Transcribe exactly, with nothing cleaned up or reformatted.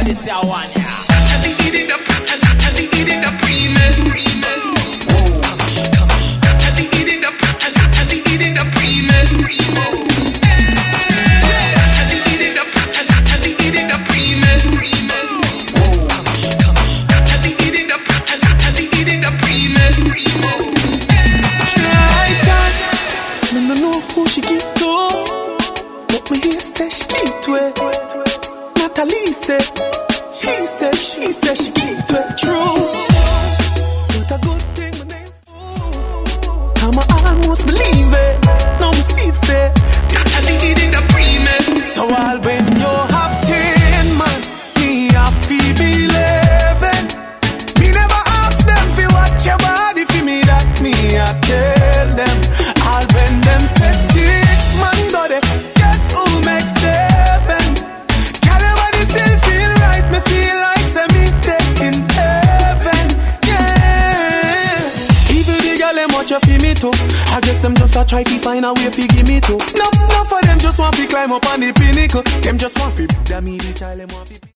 Everybody say I want ya. Natalie eating the Natalie eating the pre-med. Whoa, come on, come on. Natalie eating the Natalie eating the pre-med. Natalie eating the Natalie eating the pre-med. Whoa, come on, come on. Natalie eating the Natalie eating the pre-med. I can't, me no know who she give to, but me hear say she give to it. Natalie say, he say, she say she give to it. True, but a good thing my name fool. I'm almost believe it. Now me see it say Natalie eating the pre-med. so all when you have ten man, me have to believe it. Me never ask them fi watch your body fi me that me I tell them. All when them say six man go there, guess who makes seven? Girl your body still feel right, me feel like say me taking heaven, yeah. Even the girl them watch you fi me too. I guess them just a try fi find a way fi give me too. No, no for them just want fi climb up on the pinnacle. Them just want fi damn me the child them want fi.